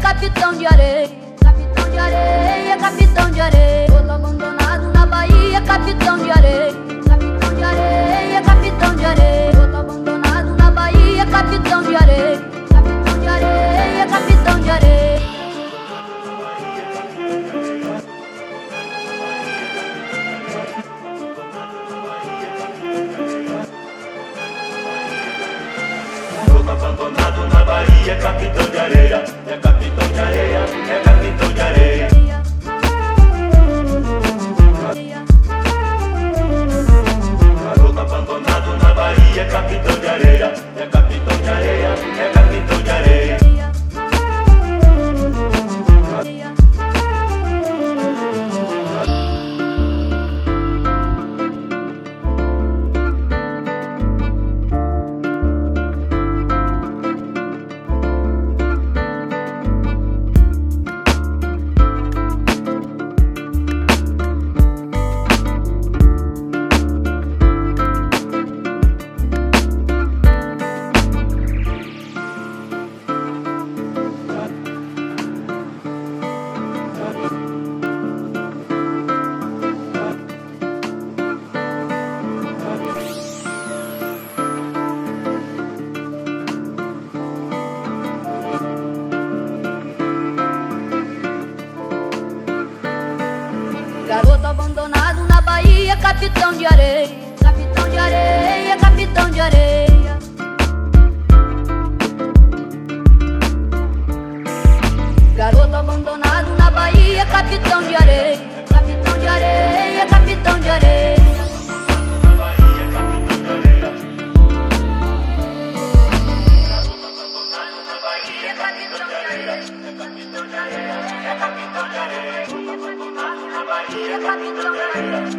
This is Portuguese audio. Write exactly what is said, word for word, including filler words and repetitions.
capitão de areia. Capitão de areia, capitão de areia. Todo abandonado na Bahia, capitão de areia. Capitão de areia, capitão de areia. Todo abandonado na Bahia, capitão de areia. Capitão de areia, capitão de areia. Todo abandonado na Bahia, capitão de areia. É capitão de areia, é capitão de areia. Garoto abandonado na Bahia, capitão de areia. É capitão de areia, é capitão de areia. Garoto abandonado na Bahia, capitão de areia. Capitão de areia, capitão de areia. Garoto abandonado na Bahia, capitão de areia. Capitão de areia, capitão de areia. Capitão de areia,